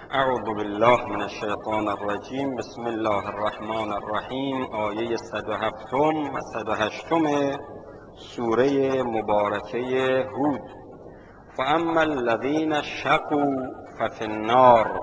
اعوذ بالله من الشیطان الرجیم. بسم الله الرحمن الرحیم. آیه 107 و 108 سوره مبارکه هود. فاما الذین شقوا ففی النار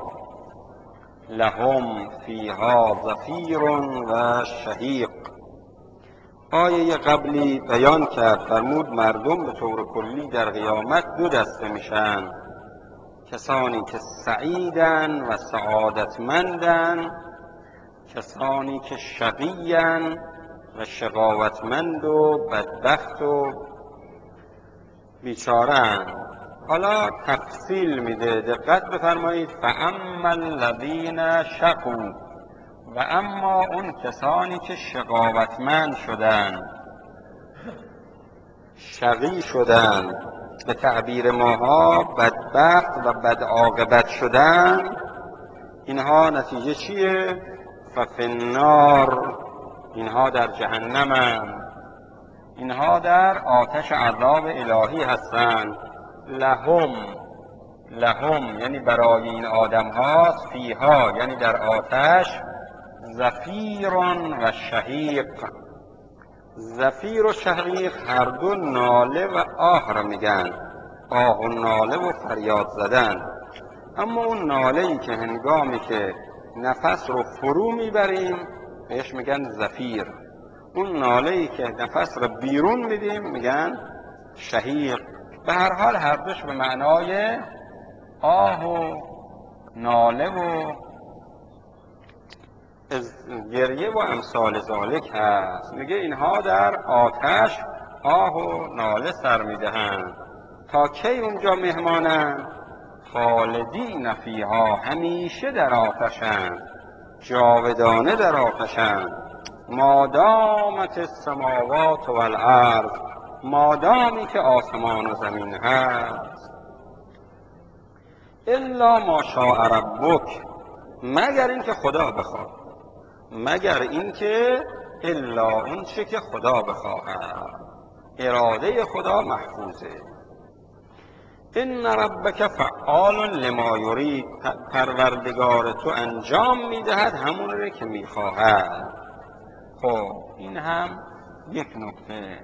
لهم فیها زفیر و شهیق. آیه قبلی بیان کرد، فرمود مردم به طور کلی در قیامت دو دسته میشن: کسانی که سعیدن و سعادتمندن، کسانی که شقیان و شقاوتمند و بدبخت و بیچارن. حالا تفصیل میده، دقت بفرمایید. فاما الذین شقوا، و اما اون کسانی که شقاوتمند شدن، شقی شدن، به تعبیر ماها بدبخت و بدعاقبت شدن، اینها نتیجه چیه؟ ففی النار، اینها در جهنمند، اینها در آتش عذاب الهی هستند. لهم یعنی برای این آدم هاست، فیها یعنی در آتش، زفیر و شهیق. زفیر و شهیق هر دو ناله و آه را میگن، آه و ناله و فریاد زدن. اما اون ناله‌ای که هنگامی که نفس رو فرو میبریم بهش میگن زفیر، اون ناله‌ای که نفس رو بیرون میدیم میگن شهیق. به هر حال هر دوش به معنای آه و ناله و گریه و امثال ذالک هست. میگه اینها در آتش آه و ناله سر میدهند. تا کی اونجا مهمانند؟ خالدین فیها، همیشه در آتشند، جاودانه در آتشند. مادامت السماوات و الارض، مادامی که آسمان و زمین هست. الا ما شاء ربک، مگر اینکه خدا بخواد، مگر اینکه الا اون چه که خدا بخواهد، اراده خدا محفوظه. ان ربک فعال لما یرید، پروردگار تو انجام میدهد همون رو که میخواهد. خب این هم یک نکته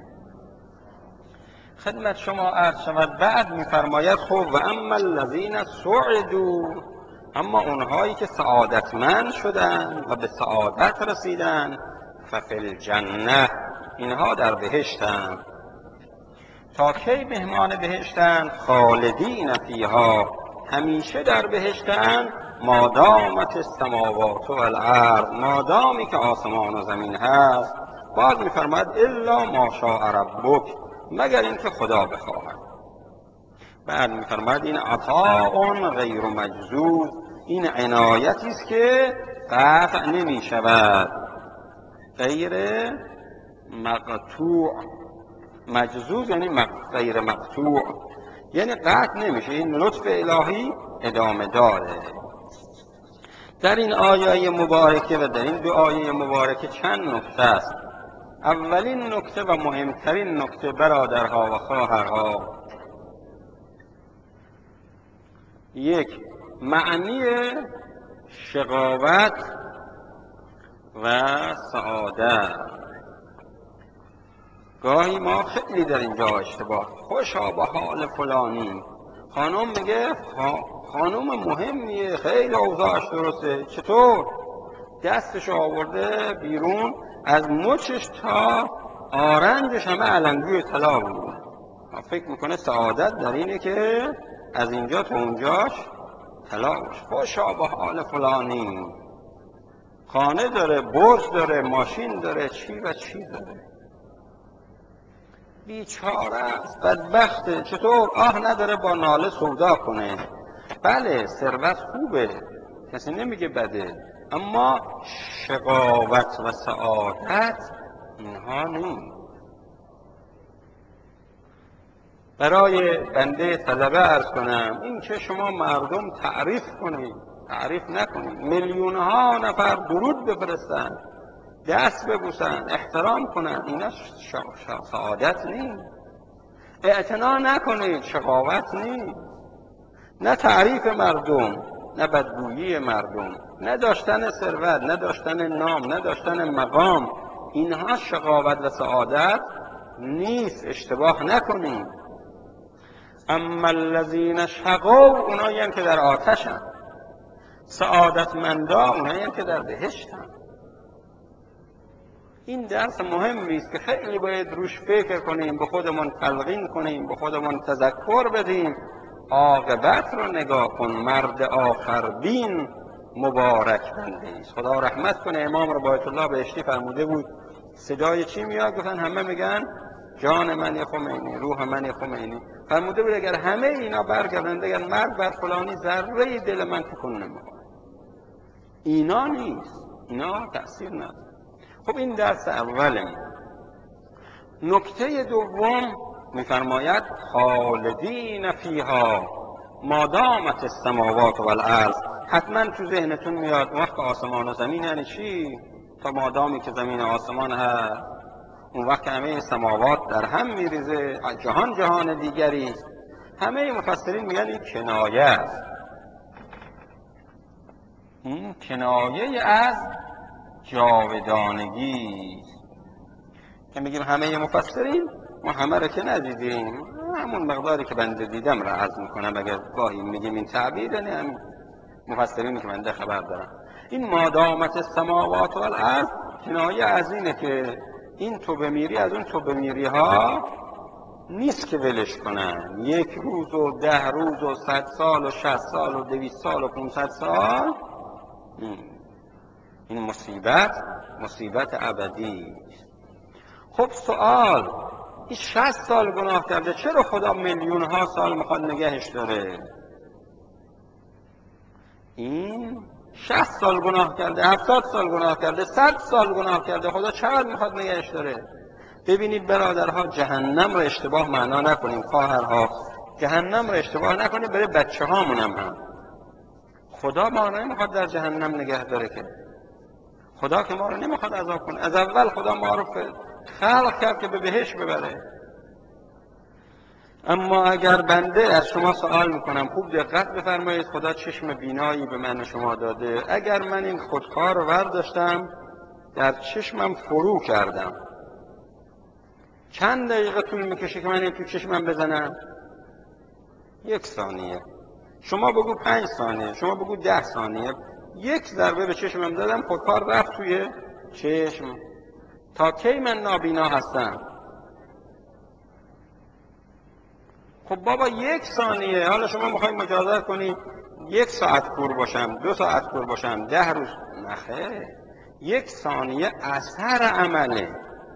خدمت شما عرض شود. بعد میفرماید خب و اما الذین سعدوا، اما اونهایی که سعادتمند شدن و به سعادت رسیدن، ففی الجنه، اینها در بهشتند. تا کی مهمان بهشتند؟ خالدین فیها، همیشه در بهشتند. مادامت السماوات و الارض، مادامی که آسمان و زمین هست. بعد میفرماید الا ما شاء ربک، مگر اینکه خدا بخواهد. بعد میفرماید این عطاء غیر مجذوذ، این عنایتی است که قطع نمی شود، غیر مقطوع. مجذوذ یعنی غیر مقطوع، یعنی قطع نمیشه. این لطف الهی ادامه داره. در این آیه مبارکه و در این دو آیه مبارکه چند نکته است. اولین نکته و مهمترین نکته برادرها و خواهرها، یک، معنی شقاوت و سعادت. گاهی ما خیلی در اینجا اشتباه، خوشا به حال فلانی. خانم میگه خانم مهمیه، خیلی اوضاعش درسته. چطور؟ دستش آورده بیرون، از مچش تا آرنجش همه علنگوی طلا بود. فکر میکنه سعادت در اینه که از اینجا تا اونجاش طلا باشه. خوشا به حال فلانی، خانه داره، برج داره، ماشین داره، چی و چی داره. بیچاره است، بدبخته. چطور؟ آه نداره با ناله سودا کنه. بله ثروت خوبه، کسی نمیگه بده، اما شقاوت و سعادت اینها نیست. برای بنده طلبه عرض کنم، این که شما مردم تعریف کنید، تعریف نکنید. میلیونها نفر درود بفرستن، دست ببوسن، احترام کنن، اینا سعادت نیست. اعتنا نکنید، شقاوت نیست. نه تعریف مردم، نه بدگویی مردم، نه داشتن ثروت، نه داشتن نام، نه داشتن مقام. اینها شقاوت و سعادت نیست، اشتباه نکنید. اما الذین شقوا، اونایی هم که در آتشن. سعادتمندا اونایی هم که در بهشتن. این درس مهمی است که خیلی باید روش فکر کنیم، به خودمون تلقین کنیم، به خودمون تذکر بدیم. عاقبت رو نگاه کن، مرد آخر بین مبارک بنده است. خدا رحمت کنه، امام رباعت الله بهشتی فرموده بود صدای چی میاد؟ گفتن همه میگن جان من خمینی، روح من خمینی. فرموده بود اگر همه اینا برگردن بگن مرد بر فلانی، ذره دل من تکون نمیخوره. اینا نیست، اینا تأثیر نداره. خب این درس اوله. نکته دوم میفرماید خالدین فیها ما دامت السماوات والارض. حتما تو ذهنتون میاد وقت آسمان و زمین یعنی چی؟ تا مادامی که زمین و آسمان هست، اون وقت همه سماوات در هم میریزه، جهان جهان دیگری است. همه مفسرین میگن این کنایه است، این کنایه از جاودانگی. که میگیم همه مفسرین، ما همه رو که ندیدیم، همون مقداری که بنده دیدم را عرض میکنم. اگر گاهی میگیم این تعبیر، یعنی هم مفسرین که بنده خبر دارم. این مادامت السماوات والارض کنایه از اینه که این تو بمیری از اون تو بمیری ها نیست که ولش کنن. 1 روز و 10 روز و 100 سال و 60 سال و 200 سال و 500 سال، این مصیبت ابدی. خب سوال، این 60 سال گناه کرده، چرا خدا میلیون ها سال میخواد نگهش داره؟ این 60 سال گناه کرده، 70 سال گناه کرده، 100 سال گناه کرده، خدا چقدر میخواد نگهش داره؟ ببینید برادرها، جهنم رو اشتباه معنا نکنیم. خواهرها، جهنم رو اشتباه نکنیم برای بچه هامون هم. خدا ما رو نمیخواد در جهنم نگه داره که. خدا که ما رو نمیخواد عذاب کنه. از اول خدا ما رو خلق کرد که به بهشت ببره. اما اگر بنده از شما سوال میکنم، خوب دقت بفرمایید، خدا چشم بینایی به من و شما داده. اگر من این خودکار رو برداشتم در چشمم فرو کردم، چند دقیقه طول میکشه که من این تو چشمم بزنم؟ 1 ثانیه. شما بگو 5 ثانیه، شما بگو 10 ثانیه. 1 ضربه به چشمم دادم، خودکار رفت توی چشم. تا کی من نابینا هستم؟ خب بابا 1 ثانیه. حالا شما میخواید مجازات کنی 1 ساعت کور باشم، 2 ساعت کور باشم، 10 روز؟ نخیر. 1 ثانیه اثر عمله.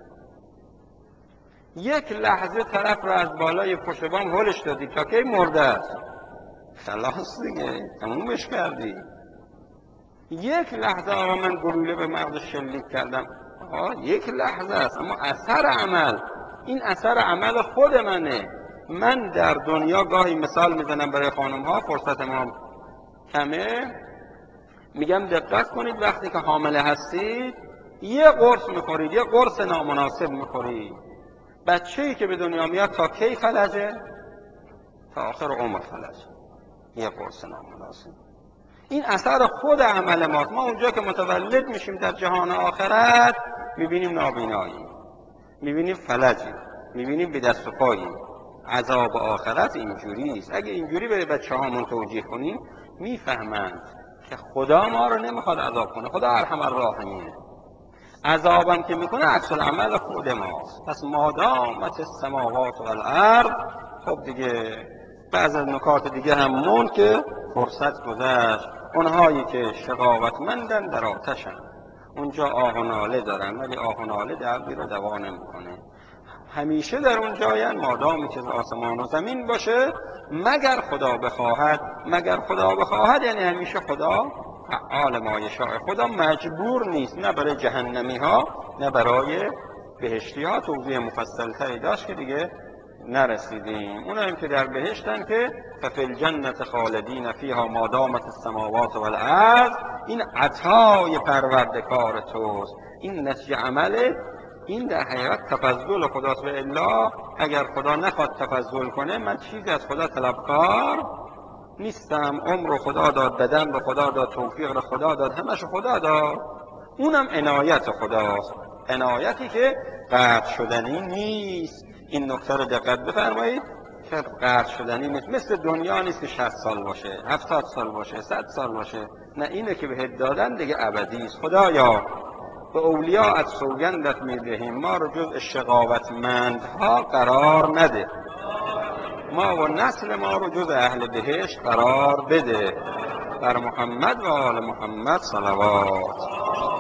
1 لحظه طرف رو از بالای پشت بام هلش دادی، تا کی مرده است؟ خلاص دیگه، تمومش کردی. 1 لحظه آقا من گلوله به مغز شلیک کردم، آقا 1 لحظه است، اما اثر عمل، این اثر عمل خود منه. من در دنیا گاهی مثال میزنم برای خانم ها، فرصت ما کمه، میگم دقت کنید وقتی که حامله هستید یه قرص میخورید، یه قرص نامناسب میخورید، بچه‌ای که به دنیا میاد تا کی فلجه؟ تا آخر عمر فلجه. یه قرص نامناسب. این اثر خود عمل ماست. ما اونجا که متولد میشیم در جهان آخرت میبینیم نابینایی، میبینیم فلجی، میبینیم به دست و پایی. عذاب آخرت اینجوری است. اگه اینجوری برای بچه هامون توجیه کنیم میفهمند که خدا ما رو نمیخواد عذاب کنه. خدا ارحم الراحمینه. عذابم که میکنه عکس العمل خود ماست. پس مادامت السماوات والارض. خب دیگه بعض از نکات دیگه هم موند که فرصت گذشت. اونهایی که شقاوتمندن در آتشن، اونجا آه و ناله دارن، ولی آه و ناله دردی رو دوا نمیکنه. همیشه در اون جاین مادامی که آسمان و زمین باشه، مگر خدا بخواهد. مگر خدا بخواهد یعنی همیشه خدا فعال ما یشاء. خدا مجبور نیست، نه برای جهنمی ها نه برای بهشتی ها. توضیح مفصل تری داشت که دیگه نرسیدیم. اون هم که در بهشتن که ففی الجنت خالدین فیها ما دامت السماوات والارض. این عطای پروردگار توست، این نتیجه عمله. این در حقیقت تفضل خداست. به الا اگر خدا نخواد تفضل کنه، من چیزی از خدا طلبکار نیستم، عمر رو خدا داد، بدن رو خدا داد، توفیق رو خدا داد، همش خدا داد. اونم عنایت خداست، عنایتی که قطع شدنی نیست. این نکته رو دقت بفرمایید که قطع شدنی نیست. مثل دنیا نیست که 60 سال باشه، 70 سال باشه، 100 سال باشه. نه، اینه که بهت دادن دیگه ابدی است. خدایا به اولیاءت سوگندت میدهیم، ما رو جز شقاوتمندها قرار نده، ما و نسل ما رو جز اهل بهشت قرار بده. بر محمد و آل محمد صلوات.